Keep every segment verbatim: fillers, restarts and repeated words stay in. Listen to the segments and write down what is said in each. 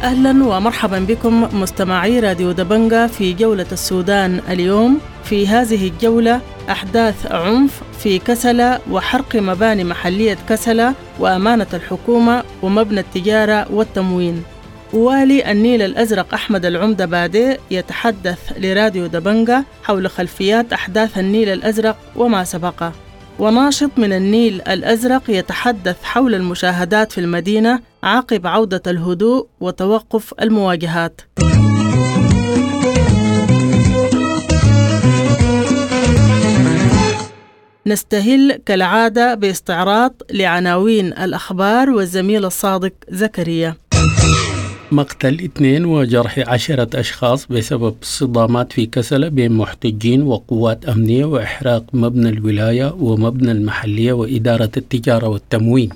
أهلا ومرحبا بكم مستمعي راديو دبنجة في جولة السودان اليوم. في هذه الجولة أحداث عنف في كسلة وحرق مباني محلية كسلة وأمانة الحكومة ومبنى التجارة والتموين. والي النيل الأزرق أحمد العمدة بادي يتحدث لراديو دبنجة حول خلفيات أحداث النيل الأزرق وما سبقه. وناشط من النيل الأزرق يتحدث حول المشاهدات في المدينة عقب عودة الهدوء وتوقف المواجهات. نستهل كالعادة باستعراض لعناوين الأخبار والزميل الصادق زكريا. مقتل اثنين وجرح عشرة أشخاص بسبب صدامات في كسلة بين محتجين وقوات أمنية وإحراق مبنى الولاية ومبنى المحلية وإدارة التجارة والتموين.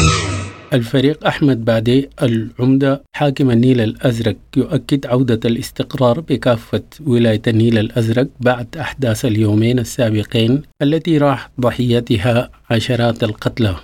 الفريق أحمد بادي العمدة حاكم النيل الأزرق يؤكد عودة الاستقرار بكافة ولاية النيل الأزرق بعد أحداث اليومين السابقين التي راح ضحيتها عشرات القتلى.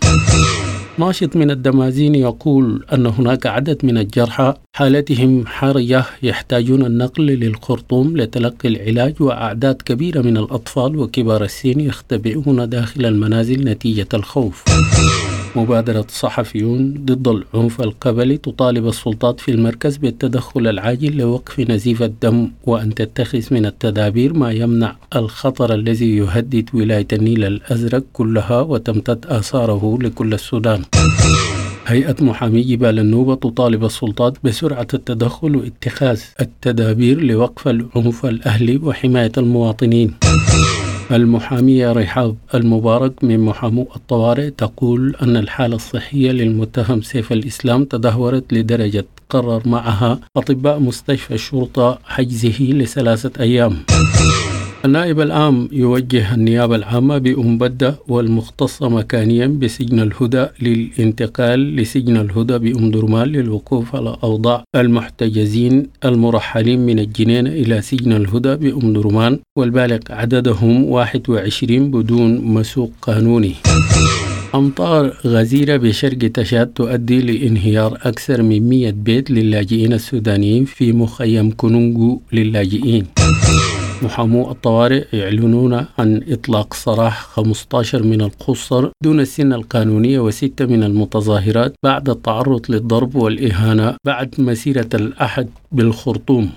ناشط من الدمازين يقول أن هناك عدد من الجرحى حالتهم حرجة يحتاجون النقل للخرطوم لتلقي العلاج، وأعداد كبيرة من الأطفال وكبار السن يختبئون داخل المنازل نتيجة الخوف. مبادرة صحفيون ضد العنف القبلي تطالب السلطات في المركز بالتدخل العاجل لوقف نزيف الدم وأن تتخذ من التدابير ما يمنع الخطر الذي يهدد ولاية النيل الأزرق كلها وتمتد آثاره لكل السودان. هيئة محامي جبال النوبة تطالب السلطات بسرعة التدخل واتخاذ التدابير لوقف العنف الأهلي وحماية المواطنين. المحامية رحاب المبارك من محامو الطوارئ تقول أن الحالة الصحية للمتهم سيف الإسلام تدهورت لدرجة قرر معها أطباء مستشفى الشرطة حجزه لثلاثة أيام. النائب العام يوجه النيابة العامة بأم بدة والمختصة مكانيا بسجن الهدى للانتقال لسجن الهدى بأم درمان للوقوف على أوضاع المحتجزين المرحلين من الجنينة إلى سجن الهدى بأم درمان، والبالغ عددهم واحد وعشرين بدون مسوق قانوني. أمطار غزيرة بشرق تشاد تؤدي لانهيار أكثر من مئة بيت للاجئين السودانيين في مخيم كونونغو للاجئين. محامو الطوارئ يعلنون عن إطلاق سراح خمسة عشر من القُصّر دون السن القانونية وستة من المتظاهرات بعد التعرض للضرب والإهانة بعد مسيرة الأحد بالخرطوم.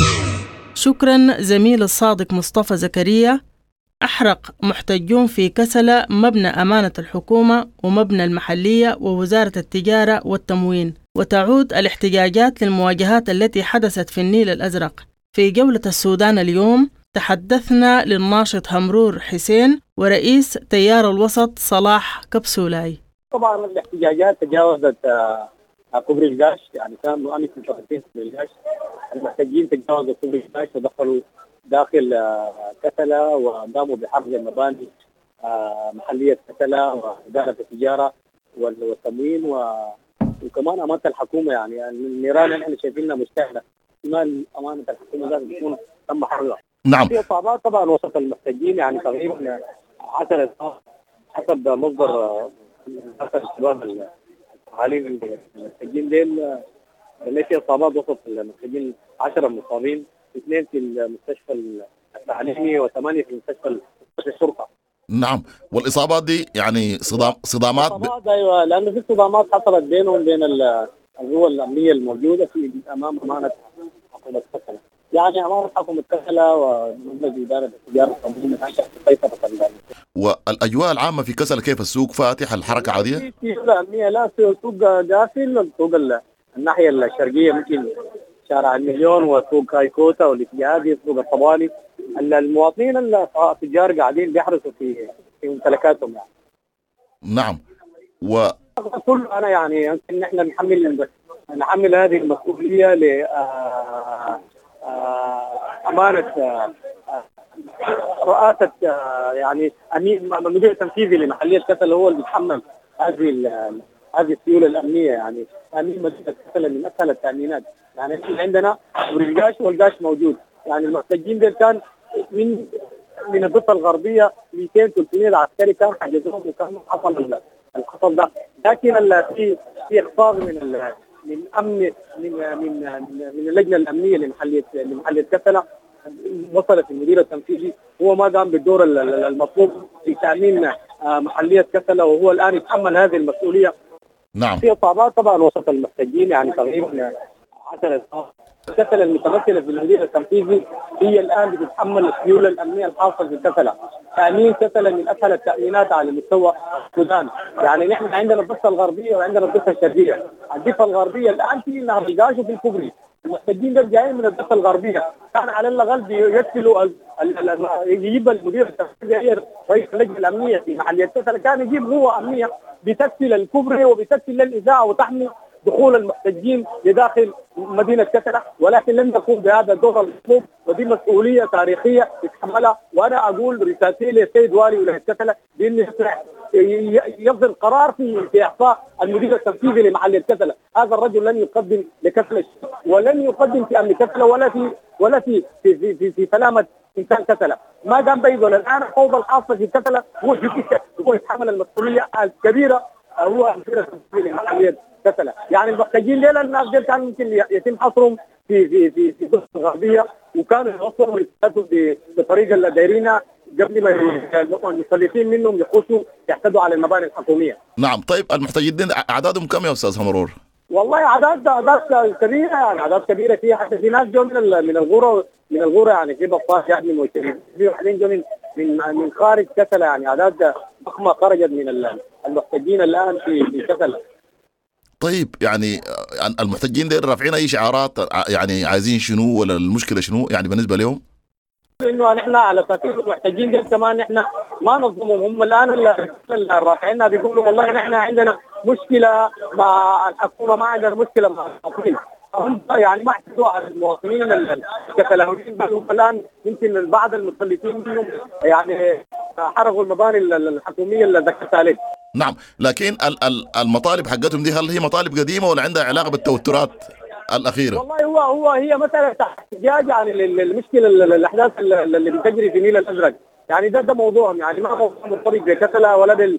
شكرا زميل الصادق مصطفى زكريا. أحرق محتجون في كسلة مبنى أمانة الحكومة ومبنى المحلية ووزارة التجارة والتموين، وتعود الاحتجاجات للمواجهات التي حدثت في النيل الأزرق. في جولة السودان اليوم تحدثنا للناشط همرور حسين ورئيس تيار الوسط صلاح كبسولاي. طبعا الاحتجاجات تجاوزت كوبري القاش، يعني كانوا أمس متوقفين كوبري القاش، المحتجين تجاوزوا كوبري القاش ودخلوا داخل كسلة وقاموا بحرق المباني محلية كسلة وإدارة التجارة والتموين وكمان أمانة الحكومة. يعني النيران اللي احنا شايفينها مشتعلة، احتمال أمانة الحكومة لازم تكون تم حرقها. نعم. في إصابات طبعا وسط المحتجين، يعني تقريبا عشرة حسب مصدر الشباب الحاليين المحتجين ديل اللي في إصابات وسط المحتجين، عشرة مصابين، اثنين في المستشفى التعليمي وثمانية في مستشفى الشرطة. نعم، والإصابات دي يعني صدام صدامات ب... أيوة، لأنه في صدامات حصلت بينهم بين القوى الأمنية الموجودة في أمام أمانة حكومة كسلة، يعني أمانة حكومة كسلة ومجلس إدارة التجارة والتموين عشان تسيطر على. والأجواء العامة في كسلة كيف؟ السوق فاتح، الحركة عادية؟ في في أمنية، لا السوق قافل، السوق الناحية الشرقية ممكن شارع المليون وسوق هايكوتا والاتجاهي سوق الطوالي. المواطنين التجار قاعدين بيحرسوا في في ممتلكاتهم يعني. نعم. و كل انا يعني يمكن نحن نحمل نحمل هذه المسؤوليه ل امانه رئاسه يعني المدير التنفيذي لمحليه كسلة هو اللي بيتحمل هذه هذه السيوله الامنيه. يعني تامين مدينه كسلة من اسهل التامينات، يعني عندنا القاش والقاش موجود، يعني المحتجين دول كان من من الضفه الغربيه مئتين ثلاثمئة عسكري كان حجزوهم وكان حصل الخطر ده، لكن في في اخفاض من من امن من من من اللجنه الامنيه لمحليه لمحليه كسله، وصلت المدير التنفيذي هو ما قام بالدور المطلوب في تامين محليه كسله، وهو الان يتحمل هذه المسؤوليه. نعم. في اصابات طبعا وسط المحتجين، يعني تقريبا عشرة كسله المتمثله في المدير التنفيذي هي الان بتتحمل السيوله الامنيه الخاصه بكسله. تامين كسله من اسهل التامينات على مستوى السودان، يعني نحن عندنا الضفه الغربيه وعندنا الضفه الشرقيه. الضفه الغربيه الان في نهر القاش وفي الكوبري، المحتجين دول جايين من الضفه الغربيه، كان على الاقل يرسلوا يجيب المدير التنفيذي رئيس اللجنه الامنيه في محليه كسله، كان يجيب هو امنيه بتسهل الكوبري وبتسهل الاذاعه وتحمي دخول المحتجين لداخل مدينه كسله، ولكن لم يقوم بهذا الدور المطلوب، ودي مسؤوليه تاريخيه يتحملها. وانا اقول رسالتي للسيد والي ولايه كسله بانه يصدر قرار في في اعطاء المدير التنفيذي لمحليه كسله. هذا الرجل لن يقدم لكسله ولن يقدم في امن كسله ولا في ولا في في في, في, في سلامه انسان كسله. ما قام بيده الان الفوضى الخاصه في كسله، هو هو يتحمل المسؤوليه الكبيره، هو المدير التنفيذي لمحليه كسله. يعني المحتجين ليله الناس دي كان ممكن يتم حصرهم في في في في الضفه الغربيه، وكانوا يوصلوا رسالتهم بطريقه اللي دايرينها قبل ما المسلفين منهم يخشوا يعتدوا على المباني الحكوميه. نعم. طيب المحتجين اعدادهم كم يا استاذ همرور؟ والله اعداد اعداد كبيره، يعني اعداد كبيره فيها، حتى في ناس جو من من الغوره من الغوره يعني في بطاش يعني من في واحدين جو من من من خارج كسله، يعني اعداد ضخمه خرجت من المحتجين الان في في كسله. طيب يعني المحتجين دول رافعين اي شعارات يعني عايزين شنو ولا المشكله شنو يعني بالنسبه لهم؟ انه نحن على ترتيب المحتجين دول كمان نحن ما نظمهم، هم الان الرافعين بيقولوا والله نحن عندنا مشكله مع الحكومه، ما عندنا مشكله مع المواطنين. هم يعني ما اعتدوا على المواطنين الكسلاويين، بل هم الان يمكن بعض المسلفين منهم يعني حرقوا المباني الحكوميه اللي ذكرت عليه. نعم، لكن المطالب حقتهم دي هل هي مطالب قديمه ولا عندها علاقه بالتوترات الاخيره؟ والله هو هو هي مساله احتجاج عن المشكله الاحداث اللي بتجري في النيل الازرق، يعني ده ده موضوعهم، يعني ما موضوع مرتبط بكسله ولا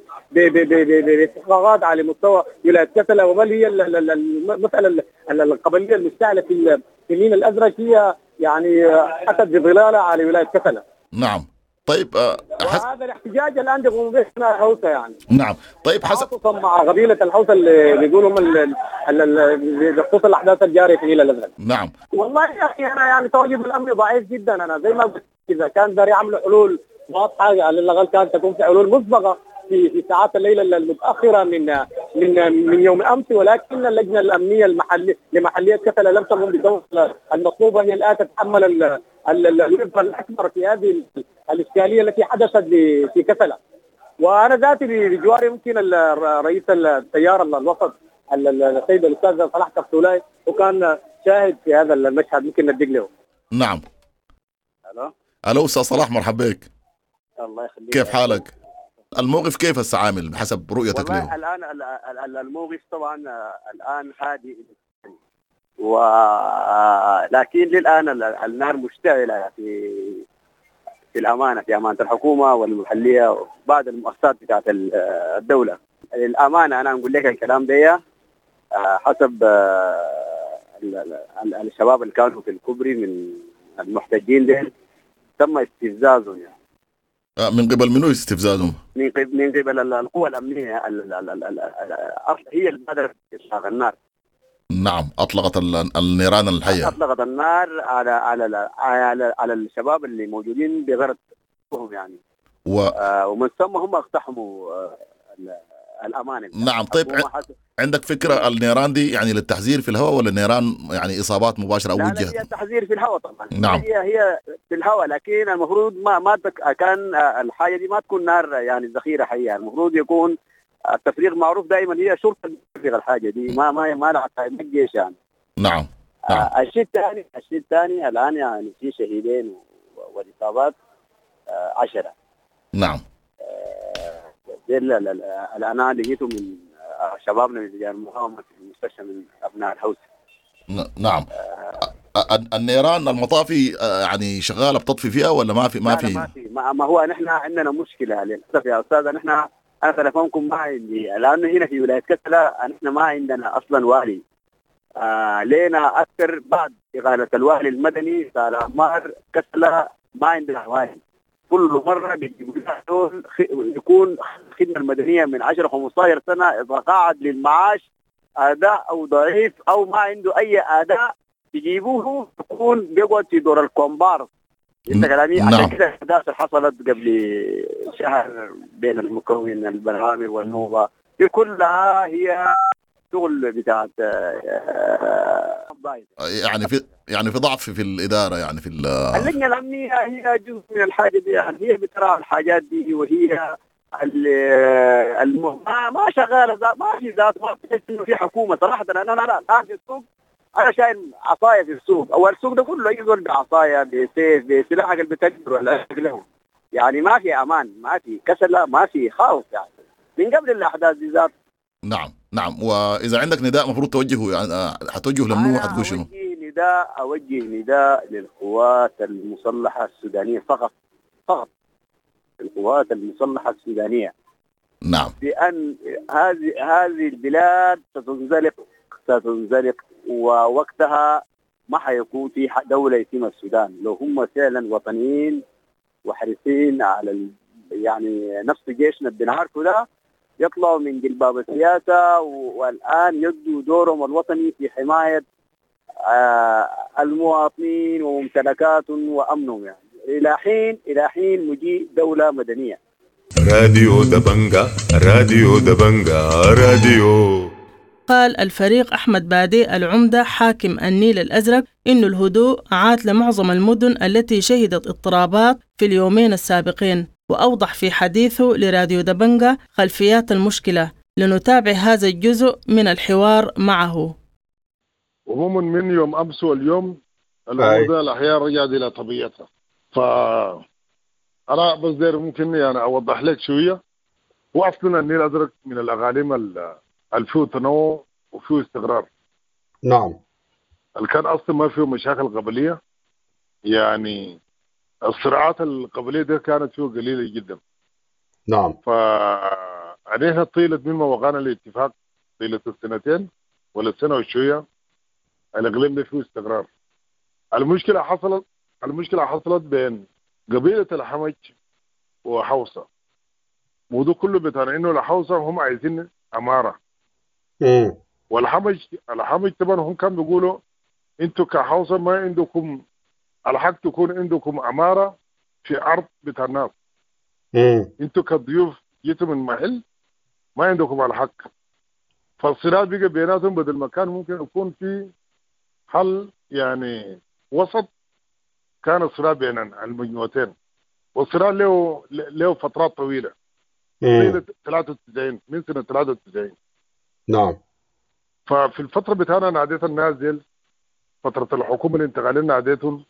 باستحقاقات على مستوى ولايه كسله، وبل هي المساله القبليه المشتعله في في النيل الازرق هي يعني اتت بظلالها على ولايه كسله. نعم. طيب حس... وهذا الاحتجاج الان بيقوموا به الحوثه يعني. نعم. طيب حسب خصوصا مع قبيله الحوثه اللي بيقولوا هم بخصوص الاحداث الجاريه في النيل الازرق. نعم. والله يا اخي انا يعني تواجد الامن ضعيف جدا، انا زي ما قلت اذا كان داري يعملوا حلول واضحه على الاقل كانت تكون في حلول مسبقه في في ساعات الليل المتاخره من من من يوم امس، ولكن اللجنه الامنيه المحليه لمحليه كسله لم تقم بالدور المطلوبه. هي الان تتحمل الوزن الاكبر في هذه الاشكاليه التي حدثت في كسله. وانا ذاتي بجواري يمكن رئيس التيار الوسط السيد الاستاذ صلاح كبسولاي، وكان شاهد في هذا المشهد، ممكن ندق له. نعم. الو الو استاذ صلاح، مرحبا بك. الله يخليك. كيف حالك؟ الموقف كيف هسه عامل بحسب رؤيتك له؟ والله الان الموقف طبعا الان هادئ، ولكن للان النار مشتعله في في الامانه في امانه الحكومه والمحليه وبعض المؤسسات بتاعت الدوله. للامانه انا نقول لك الكلام ده حسب الشباب اللي كانوا في الكوبري من المحتجين دول تم استفزازهم، يعني من قبل منو استفزازهم؟ من قبل من قبل القوى الامنيه هي اللي بدات اطلاق النار. نعم، اطلقت النيران الحيه، اطلقت النار على على على على الشباب اللي موجودين بغرض يعني و... آه ومن ثم هم اقتحموا آه الامانه. نعم. طيب عندك فكره النيران دي يعني للتحذير في الهواء ولا نيران يعني اصابات مباشره او وجهت؟ لا, لا هي التحذير في الهواء طبعا. نعم. هي هي في الهواء، لكن المفروض ما ما كان الحاجه دي ما تكون نار يعني ذخيره حيه، المفروض يكون التفريغ معروف دائما، هي شرطه تفريغ الحاجه دي، ما ما ما لها الجيش يعني. نعم. نعم. آه الشيء الثاني الشيء الثاني الان يعني في شهيدين والاصابات آه عشرة. نعم. اللي انا لقيته من شبابنا من رجال المقاومه في المستشفى من ابناء الحوث. نعم. النيران المطافي يعني شغاله بتطفي فيها ولا ما في؟ ما في ما في ما هو نحن عندنا مشكله للاسف يا استاذ. نحن انا تلفونكم ما عندي، لانه هنا في ولايه كسله نحن ما عندنا اصلا والي آه لينا أكثر بعد إغالة الوالي المدني صار أعمار كسلة ما عندنا والي. كل مرة بيجيبوا لنا يكون الخدمة المدنية من عشرة خمسة عشر سنة إذا قاعد للمعاش أداء أو ضعيف أو ما عنده أي أداء بيجيبوه يكون بيقعد في دور الكومبارس. انت كلامي نعم. عشان كده الاحداث اللي حصلت قبل شهر بين المكون البراميل والنوبه دي كلها هي شغل بتاعت يعني في يعني في ضعف في الاداره يعني في اللجنه الامنيه هي جزء من الحاجه دي يعني هي بتراعي الحاجات دي وهي الم... ما ما شغاله ذات ما في ذات ما في انه في حكومه صراحه. انا لا لا لا في السوق انا شايل عصايه في السوق او السوق ده كله يقول بعصايه بسيف بسلاح اللي بتقدر ولا له يعني ما في امان ما في كسل ما في خوف يعني من قبل الاحداث دي ذات. نعم نعم. واذا عندك نداء مفروض توجهه يعني حتوجهه لمنو حتقول شنو؟ اوجه نداء اوجه نداء للقوات المسلحه السودانيه فقط فقط القوات المسلحه السودانيه. نعم. بان هذه هذه البلاد ستنزلق ستنزلق ووقتها ما حيكون في دولة اسمها السودان لو هم فعلا وطنيين وحريصين على ال... يعني نفس جيشنا بنعرفه ده يطلعوا من جلباب السياسة والآن يدوا دورهم الوطني في حماية آه المواطنين وممتلكاتهم وأمنهم يعني إلى حين إلى حين مجيء دولة مدنية. راديو دبنجا راديو دبنجا راديو. قال الفريق أحمد بادي العمدة حاكم النيل الأزرق إنه الهدوء عاد لمعظم المدن التي شهدت اضطرابات في اليومين السابقين، وأوضح في حديثه لراديو دبنجا خلفيات المشكلة. لنتابع هذا الجزء من الحوار معه. عموما من يوم أمس واليوم الأمور الأحياء رجعت إلى طبيعتها. فأنا بس دير ممكن يعني أوضح لك شوية. وأصلنا النيل الأزرق من الأقاليم اللي فيه تنوع وفيه استقرار. نعم. اللي كان أصلا ما فيه مشاكل قبلية يعني الصراعات القبلية دي كانت فيه قليلة جدا. نعم. فعليها طيلة مما وقعنا الاتفاق طيلة السنتين ولا السنة وشوية الإقليم ده فيه استقرار. المشكلة حصلت المشكلة حصلت بين قبيلة الحمج وحوصة. موضوع كله بتاع إنه الحوصة هم عايزين أمارة. امم والحمج الحمج طبعا هم كانوا بيقولوا انتوا كحوصه ما عندكم الحق تكون عندكم اماره في ارض بتاع الناس. امم انتوا كضيوف جيتوا من محل ما عندكم الحق. فالصراع بقى بيناتهم بدل ما كان ممكن يكون في حل يعني وسط كان الصراع بين المجموعتين. والصراع له له فترات طويله. من ثلاثة وتسعين من سنه ثلاثة وتسعين. نعم. ففي الفترة بتاعنا ناديت النازل فترة الحكومة الانتقالية ناديتهم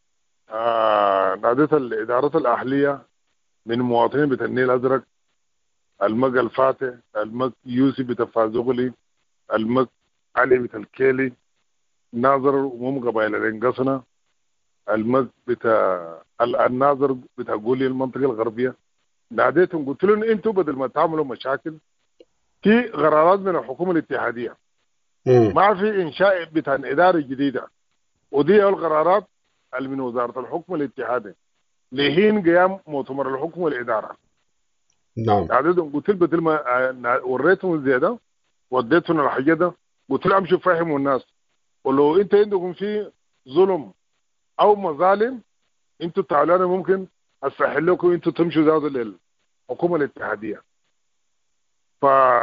آه ناديت الإدارات الأهلية من مواطنين بتاع النيل الأزرق المك الفاتح المك يوسف بتاع فازوغلي المك علي بتاع الكيلي ناظر ومم قبائل الانقصنة المك بتاع الناظر بتاع قولي المنطقة الغربية. ناديتهم قلت لهم انتوا بدل ما تعملوا مشاكل في قرارات من الحكومة الاتحادية ما في إنشاء بتاع إدارة جديدة ودي القرارات اللي من وزارة الحكم الاتحادي لحين قيام مؤتمر الحكم والإدارة. نعم. عددهم قلت لهم بدل ما وريتهم زيادة وديتهم الحاجة ده قلت لهم امشوا فهموا الناس ولو انت عندكم في ظلم أو مظالم انتوا تعالوا أنا ممكن أسهل لكم انتوا تمشوا ذات للحكومة الاتحادية. ف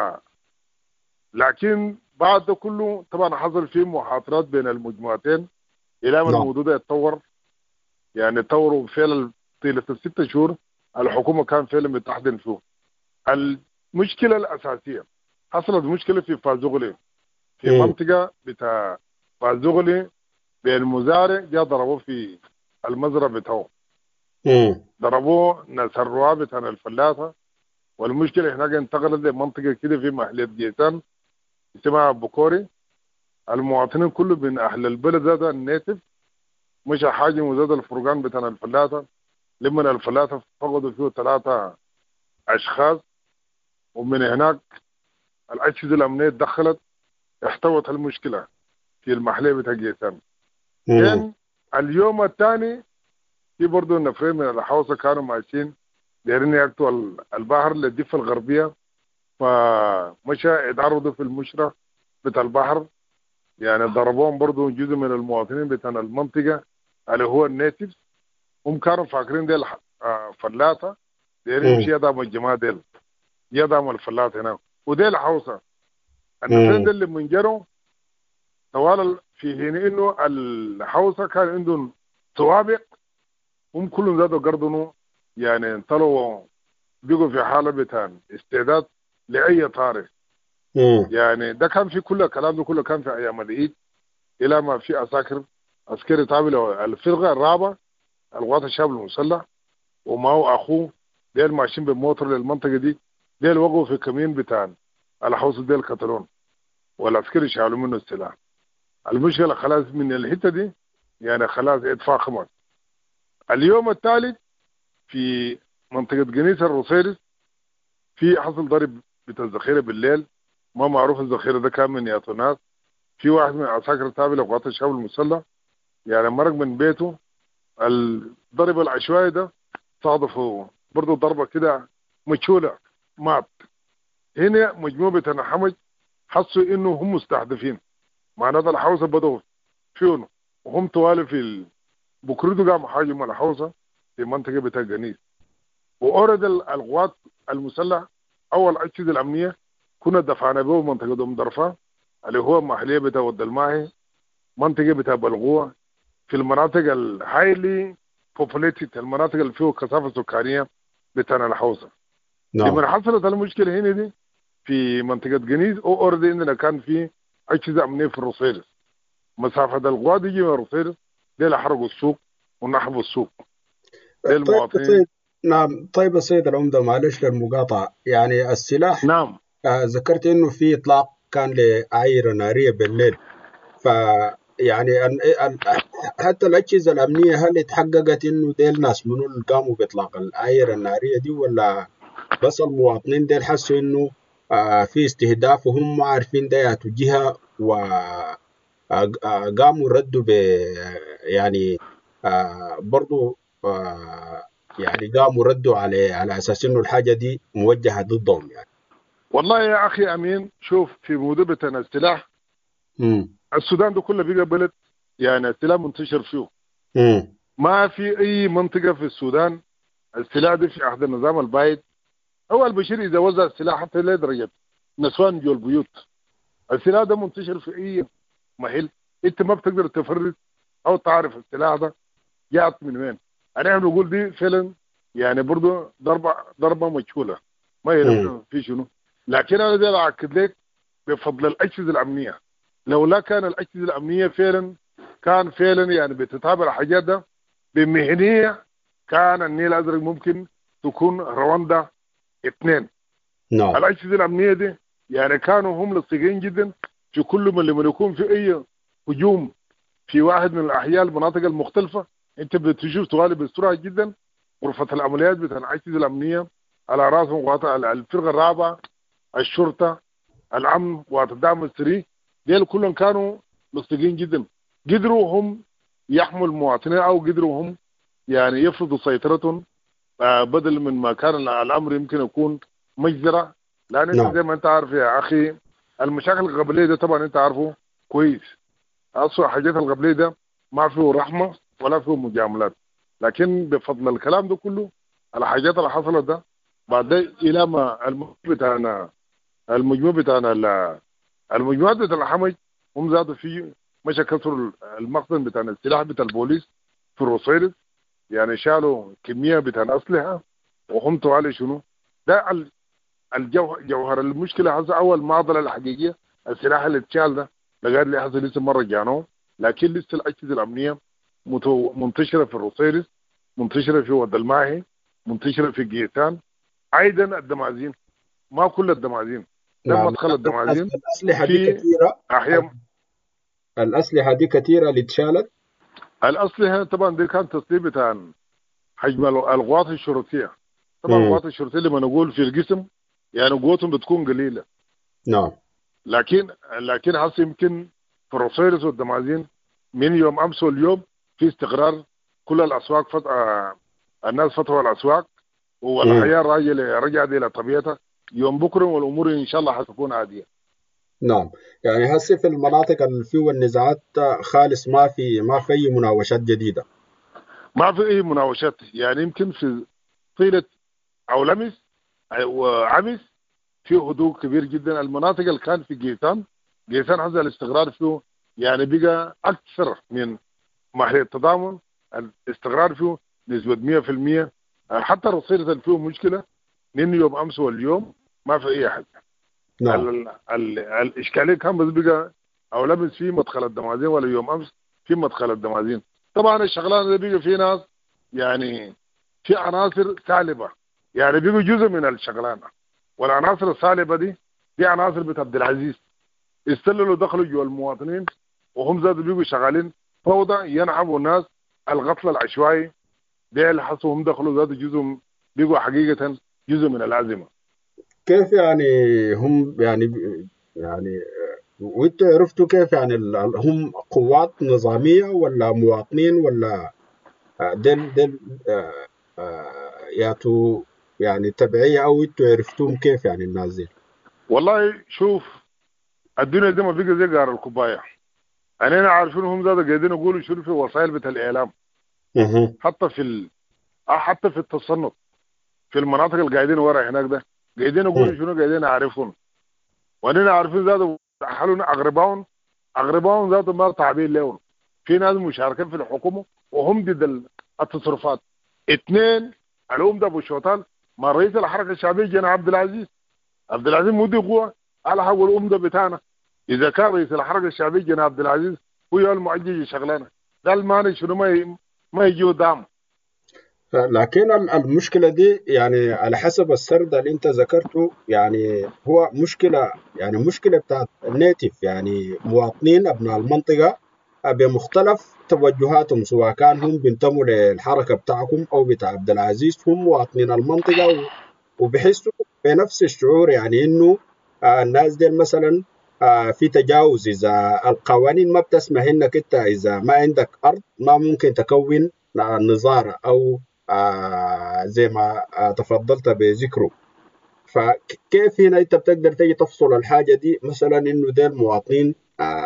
لكن بعد ده كله طبعا حصل فيه محاضرات بين المجموعتين الى ما الموضوع ده يتطور يعني تطوروا فعلا طيله الست شهور الحكومه كان فعلا بتحضن فيه. المشكله الاساسيه حصلت مشكله في فازوغلي في م. منطقه بتاع فازوغلي بين المزارع جاء ضربوه في المزرعه بتاعه. ضربوه ناس الرواه بتاع الفلاحه والمشكله هناك انتقلت لمنطقه كده في محليه جيتان اسمها بوكوري. المواطنين كله من اهل البلد زاد النيتف مش حاجه وزاد الفرقان بتاع الفلاحه لما الفلاحه فقدوا فيه ثلاثه اشخاص ومن هناك الاجهزه الامنيه دخلت احتوت المشكله في المحلية بتاع جيسان. كان اليوم الثاني في برضه نفرين من الحوصة كانوا ماشيين دايرين يقطعوا البحر للضفة الغربية، فمشى يتعرضوا في المشرة بتاع البحر، يعني ضربوهم برضه جزء من المواطنين بتاع المنطقة اللي هو النيتيفز. هم كانوا فاكرين ديل فلاتة دايرين يمشي يدعم الجماعة ديل، يدعم الفلات هناك، وديل حوصة. النفرين ديل اللي منجروا طوال في حين انه الحوصة كان عندهم سوابق، هم كلهم زادوا قرضنوا، يعني طلعوا بيقوا في حالة بتاع استعداد لأي طارئ. يعني ده كان في كل الكلام ده كله كان في أيام العيد، إلى ما في عساكر عسكري تابع الفرقة الرابعة القوات الشعب المسلح ومعه أخوه ديل ماشيين بالموتر للمنطقة دي، ديل وقفوا في كمين بتاع الحوصة ديل كتلون، والعسكري شالوا منه السلاح. المشكلة خلاص من الحتة دي يعني خلاص اتفاقمت. اليوم الثالث في منطقة جنيسة الرصيرس في حصل ضرب بتاع الذخيرة بالليل، ما معروف الذخيرة ده كان من ياتو ناس. في واحد من عساكر التابع لقوات الشعب المسلح يعني مرق من بيته، الضرب العشوائي ده صادفه برضه ضربة كده مجهولة مات. هنا مجموعة بتاع حمج حسوا انه هم مستهدفين، معناتها الحوصة بدوا فيهم وهم طوالي في بكرته قاموا حاجموا الحوصة في منطقة بتاع جنيس. وأورد القوات المسلح أول أجهزة الأمنية كنا دفعنا به منطقة أم درفا اللي هو محلية بتاع ود الماهي، منطقة بتاع بلغوة، في المناطق الهايلي بوبوليتد، المناطق اللي فيه كثافة سكانية بتاعنا الحوصة. نعم. لما حصلت المشكلة هنا دي في منطقة جنيس أو أورد إننا كان في أجهزة أمنية في الرصيرس، مسافة القوات يجي من الرصيرس ديل حرقوا السوق ونحبوا السوق. طيب طيب نعم. طيب السيد العمدة معلش للمقاطعة، يعني السلاح نعم آه ذكرت انه في اطلاق كان لعايرة نارية بالليل، ف يعني حتى الأجهزة الأمنية هل اتحققت انه ديل ناس منو اللي قاموا بإطلاق العايرة النارية دي، ولا بس المواطنين ديل حسوا انه آه في استهداف وهم عارفين ده جهة وقاموا ردوا ب يعني آه برضو آه يعني قاموا ردوا على على اساس انه الحاجه دي موجهه ضدهم يعني؟ والله يا اخي امين، شوف في موضوع السلاح امم السودان ده كله بقى بلد يعني السلاح منتشر فيه. امم ما في اي منطقه في السودان السلاح ده في عهد النظام البايد. هو البشير اذا وزع السلاح حتى لا درجه نسوان جو البيوت، السلاح ده منتشر في اي محل، انت ما بتقدر تفرد او تعرف السلاح ده جاءت من وين. انا بنقول دي فعلا يعني برضه ضربه ضربه مجهوله ما يعرف في شنو. لكن انا دي اكد لك بفضل الاجهزه الامنيه، لولا كان الاجهزه الامنيه فعلا كان فعلا يعني بتتابع الحاجات ده بمهنيه، كان النيل الازرق ممكن تكون رواندا اثنين. نعم. الاجهزه الامنيه دي يعني كانوا هم لصيقين جدا في كل من لما يكون في اي هجوم في واحد من الاحياء المناطق المختلفه، انت بتشوف تغالب بسرعه جدا غرفه العمليات بتاع الاجهزه الامنيه على راسهم قواطع الفرقه الرابعه، الشرطه، الامن، قوات الدعم السري، ديل كلهم كانوا مصدقين جدا. قدروا هم يحموا المواطنين او قدروا هم يعني يفرضوا سيطرتهم بدل من ما كان الامر يمكن يكون مجزره. لان نعم. زي ما انت عارف يا اخي المشاكل القبليه ده طبعا انت عارفه كويس، اصلا حاجات القبليه ده ما فيه رحمه ولا فيه مجاملات. لكن بفضل الكلام ده كله الحاجات اللي حصلت ده بعد الى ما المجموع بتاعنا المجموع بتاعنا المجموعات بتاع الحمج هم زادوا فيه مشى كسروا المخزن بتاع السلاح بتاع البوليس في الرصيرس، يعني شالوا كميه بتاع اسلحه وهم طوالي شنو ده الجوهر المشكله. هذا اول معضله الحقيقيه السلاح اللي اتشال ده لقيت لي حصل لسه مره جانوه، لكن لسه الاجهزه الامنيه منتشره في الرصيرس، منتشره في ود الماهي، منتشره في جيتان، ايضا الدمازين، ما كل الدمازين ده نعم. مدخل الدمازين. الاسلحه دي كثيره احيانا الاسلحه دي كثيره اللي اتشالت. الاسلحه طبعا دي كانت تصدير بتاع حجم القوات الشرطيه. طبعا القوات الشرطيه لما نقول في القسم يعني قوتهم بتكون قليله. نعم. لكن لكن حس يمكن في الرصيرس والدمازين من يوم أمس واليوم في استقرار. كل الأسواق فت... آه الناس فتحوا الأسواق والحياة راجعة رجعت إلى طبيعتها. يوم بكرة والأمور إن شاء الله حتكون عادية. نعم، يعني هسه في المناطق اللي فيه النزاعات خالص ما في ما في أي مناوشات جديدة. ما في أي مناوشات، يعني يمكن في طيلة أو لمس وعمس في هدوء كبير جدا. المناطق اللي كان في جيسان جيسان هذا الاستقرار فيه يعني بقى أكثر من محل التضامن. الاستقرار فيه نسبة مية في المية. حتى الرصيدة فيه مشكلة من يوم أمس واليوم ما في أي حاجة. نعم. ال ال الإشكالية كان بس بقى أو لمس في مدخل الدمازين ولا يوم أمس في مدخل الدمازين. طبعا الشغلانة دي بقى في ناس يعني في عناصر سالبة يعني بقوا جزء من الشغلانة، والعناصر السالبة دي دي عناصر بتاع عبد العزيز استللوا دخلوا جوا المواطنين وهم ذات بقوا شغالين فوضى ينعبوا الناس. القتل العشوائي ده اللي حصلوا هم دخلوا ذات جزء بقوا حقيقة جزء من الأزمة. كيف يعني هم يعني يعني وانتوا عرفتوا كيف يعني هم قوات نظامية ولا مواطنين ولا دل دل ياتوا يعني تبعية أو انتوا عرفتوهم كيف يعني الناس دي؟ والله شوف الدنيا دي ما بقى زي قار الكوباية. أنا عارفين هم ذات قاعدين يقولوا شنو في وسائل بتاع الإعلام حتى في ال... حتى في التصنف في المناطق اللي قاعدين ورا هناك ده قاعدين يقولوا شنو قاعدين عارفون. وأننا عارفين ذات حلونا أغرباون أغرباون ذات ما تعبين لهم. في ناس مشاركين في الحكومة وهم ضد التصرفات. اثنين الأم ده أبو شوطان مع رئيس الحركة الشعبية جنى عبد العزيز. عبد العزيز مودي قوة على حق الأم ده بتاعنا. إذا كان رئيس الحركة الشعبية جنى عبد العزيز هو المعجج شغلانة ده الماني شنو ما ي... ما يجيو دعم. لكن المشكلة دي يعني على حسب السرد اللي انت ذكرته يعني هو مشكلة يعني مشكلة بتاعت النيتف يعني مواطنين أبناء المنطقة بمختلف توجهاتهم سواء كان هم بينتموا للحركة بتاعكم أو بتاع عبد العزيز هم مواطنين المنطقة وبحسوا بنفس الشعور يعني إنه الناس دي مثلا في تجاوز. إذا القوانين ما بتسمح إنك أنت إذا ما عندك أرض ما ممكن تكون نظارة أو آه زي ما آه تفضلت بذكره. فكيف هنا انت بتقدر تيجي تفصل الحاجة دي مثلا انه ده المواطنين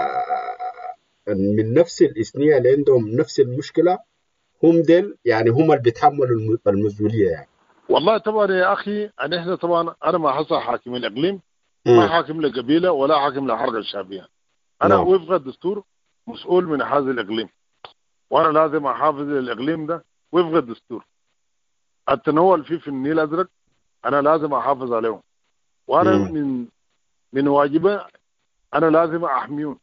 آه من نفس الإثنية اللي عندهم نفس المشكلة هم ديل يعني هم اللي بيتحملوا المسؤولية يعني. والله طبعا يا أخي أنا إحنا طبعا أنا ما حصل حاكم الإقليم ما حاكم لقبيلة ولا حاكم للحركة الشعبية. أنا no. وفق الدستور مسؤول من هذا الإقليم وأنا لازم أحافظ الإقليم ده وفق الدستور. التنوع فيه في النيل الأزرق أنا لازم أحافظ عليهم وأنا م. من من واجبه أنا لازم أحميهم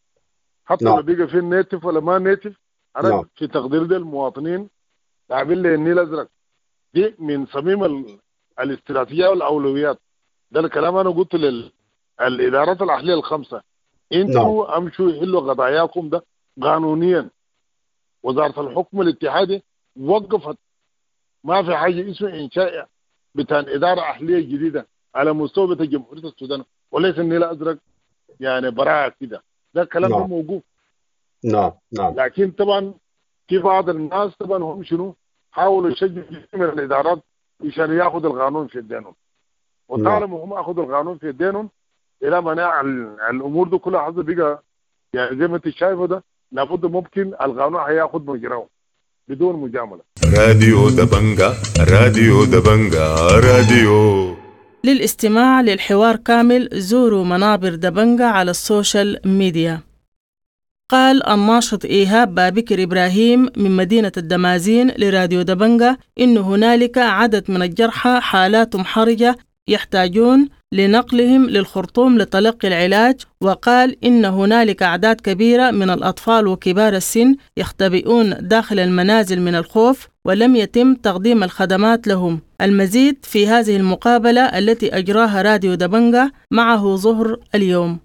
حتى لو no. بيجي في النيتف ولا ما نيتف. أنا no. في تقدير ده المواطنين لاعبين لي النيل الأزرق دي من صميم ال... الاستراتيجية والأولويات. ده الكلام أنا قلت للإدارات الأهلية الخمسة أنتوا no. أمشوا يحلوا قضاياكم ده قانونيا. وزارة الحكم الاتحادي وقفت ما في حاجة اسمه إنشاء بتاع إدارة أهلية جديدة على مستوى بتاع جمهورية السودان وليس النيل الأزرق يعني براءة كده. ده الكلام ده no. موقوف. نعم no. نعم no. لكن طبعا في بعض الناس طبعا هم شنو حاولوا يشجعوا من الإدارات عشان ياخذ القانون في يدينهم. وطالما no. هم أخذوا القانون في يدينهم إلى مناع الأمور دي كلها حصل بقى يعني زي ما أنت شايفه ده لابد ممكن القانون هياخذ مجراه بدون مجاملة. راديو دبنجا راديو دبنجا راديو. للاستماع للحوار كامل زوروا منابر دبنجا على السوشيال ميديا. قال الناشط إيهاب بابكر إبراهيم من مدينة الدمازين لراديو دبنجا إن هنالك عدد من الجرحى حالاتهم حرجة يحتاجون لنقلهم للخرطوم لتلقي العلاج. وقال إن هنالك أعداد كبيرة من الأطفال وكبار السن يختبئون داخل المنازل من الخوف ولم يتم تقديم الخدمات لهم. المزيد في هذه المقابلة التي أجراها راديو دبنجا معه ظهر اليوم.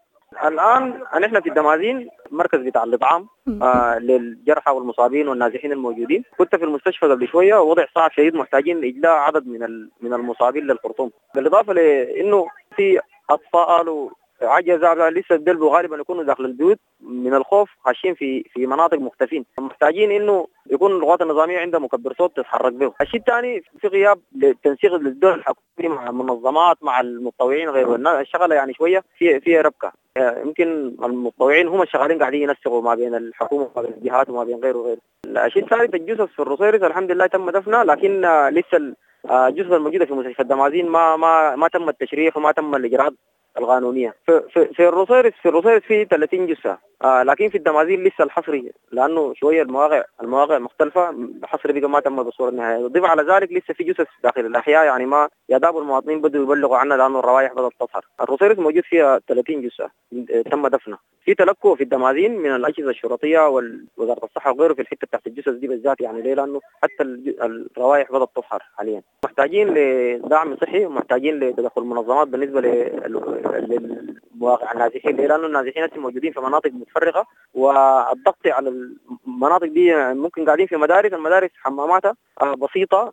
الآن نحن في الدمازين مركز بتاع الإطعام آه للجرحى والمصابين والنازحين الموجودين. كنت في المستشفى قبل شوية ووضع صعب شديد محتاجين لإجلاء عدد من من المصابين للخرطوم، بالإضافة لأنه في أطفال عجز لسه الدلبو غالبا يكونوا داخل البيوت من الخوف، خاشين في في مناطق مختفين، محتاجين انه يكون القوات النظاميه عندها مكبر صوت تتحرك به. الشيء الثاني في غياب تنسيق للدول الحكومي مع المنظمات مع المتطوعين غيره، الشغله يعني شويه في فيها ربكه. يمكن المتطوعين هم الشغالين قاعدين ينسقوا ما بين الحكومه وما بين الجهات وما بين غيره وغيره. الشيء الثالث الجثث في الروسيرس الحمد لله تم دفنها، لكن لسه الجثث الموجوده في مستشفى الدمازين ما ما ما تم التشريح وما تم الاجراءات القانونيه. في في, في الروسيرس في الروسيرس في ثلاثين جثه، آه لكن في الدمازين لسه الحصري لانه شويه المواقع المواقع مختلفه، الحصري بقى ما تم بالصوره النهائيه. يضيف على ذلك لسه في جثث داخل الاحياء يعني ما يداب المواطنين بدوا يبلغوا عنها لانه الروائح بدات تظهر. الروسيرس موجود فيها ثلاثين جثه تم دفنها. في تلكؤ في الدمازين من الاجهزه الشرطيه ووزاره الصحه وغيره في الحته تحت الجثث دي بالذات، يعني ليه؟ لانه حتى الروائح بدات تظهر حاليا. محتاجين لدعم صحي ومحتاجين لتدخل منظمات بالنسبه للمواقع النازحين، ليه؟ لانه النازحين موجودين في مناطق متفرقه، والضغط على المناطق دي ممكن قاعدين في مدارس، المدارس حماماتها بسيطه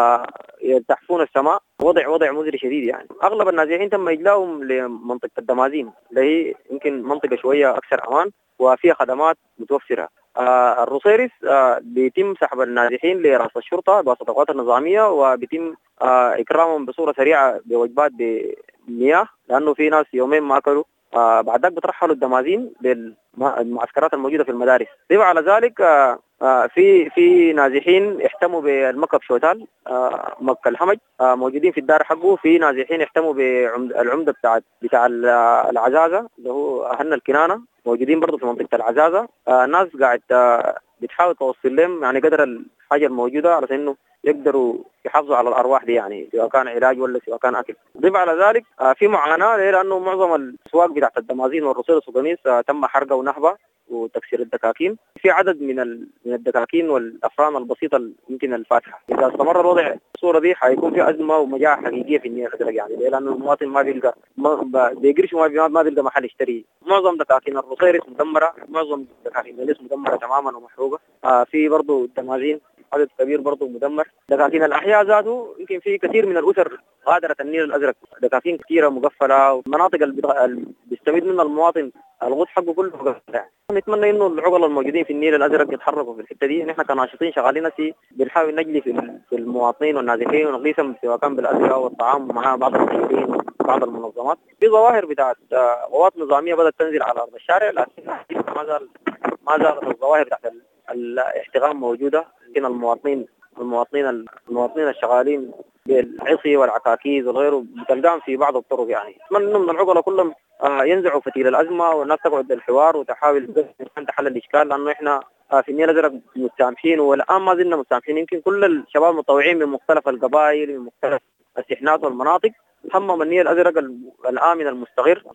تحفون السماء، وضع وضع مزري شديد. يعني اغلب النازحين تم اجلاؤهم لمنطقه الدمازين اللي هي يمكن منطقه شويه اكثر امان وفيها خدمات متوفره. آه الروسيرس آه بيتم سحب النازحين لراس الشرطه بواسطه القوات النظاميه، وبيتم آه اكرامهم بصوره سريعه بوجبات بمياه، لانه في ناس يومين ما اكلوا. آه بعد ذلك بترحلوا الدمازين للمعسكرات الموجوده في المدارس. ضيف على ذلك آه آه في في نازحين احتموا بالمكب شوتال آه مكة الحمج آه موجودين في الدار حقه. في نازحين احتموا بالعمده بتاع بتاع العزازه اللي هو اهلنا الكنانه موجودين برضه في منطقه العزازه. آه الناس قاعد آه بتحاول توصل لهم يعني قدر الحاجه الموجوده على انه يقدروا يحافظوا على الارواح دي، يعني سواء كان علاج ولا سواء كان اكل. ضيف على ذلك آه في معاناه لانه معظم الاسواق بتاعت الدمازين والروسيرس وقميص آه تم حرقه ونهبه وتكسير الدكاكين. في عدد من من الدكاكين والافران البسيطه يمكن الفاتحه. اذا استمر الوضع الصوره دي حيكون في ازمه ومجاعه حقيقيه في النيل الازرق، يعني لانه المواطن ما بيلقى ما بيقرش وما ما بيلقى محل يشتري. معظم دكاكين الروسيرس مدمره، معظم دكاكين القميص مدمره تماما ومحروقه. آه في برضه الدمازين عدد كبير برضه مدمر. دكاكين الاحياء ذاته يمكن في كثير من الاسر غادرت النيل الازرق، دكاكين كثيره مقفله، ومناطق اللي بيستفيد منها المواطن الغوص حقه كله مقفل. نتمنى انه العقلاء الموجودين في النيل الازرق يتحركوا في الحته دي. نحن كناشطين شغالين في بنحاول نجلي في في المواطنين والنازحين ونقيسهم سواء كان بالازرق والطعام مع بعض المسؤولين وبعض المنظمات. في ظواهر بتاعت قوات نظاميه بدات تنزل على ارض الشارع، لكن ما زال ما زالت الظواهر بتاعت الاحتغام موجوده. يمكن المواطنين المواطنين المواطنين الشغالين بالعصي والعكاكيز وغيره بتلقاهم في بعض الطرق. يعني اتمنى انه من العقلاء كلهم آه ينزعوا فتيل الازمه والناس تقعد للحوار وتحاول تحل الاشكال، لانه احنا آه في النيل الازرق متسامحين والان ما زلنا متسامحين. يمكن كل الشباب المتطوعين من مختلف القبائل من مختلف السحنات والمناطق همم النيل الازرق الامن المستقر.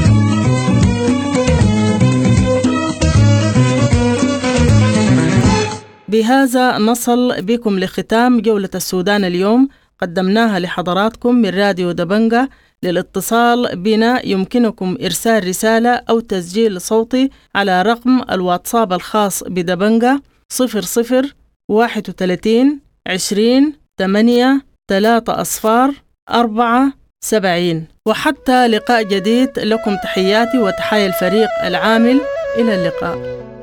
بهذا نصل بكم لختام جولة السودان اليوم، قدمناها لحضراتكم من راديو دبنجة. للاتصال بنا يمكنكم إرسال رسالة أو تسجيل صوتي على رقم الواتساب الخاص بدبنجة صفر صفر واحد وثلاثين عشرين ثمانية ثلاثة أصفار أربعة سبعين. وحتى لقاء جديد، لكم تحياتي وتحايا الفريق العامل. إلى اللقاء.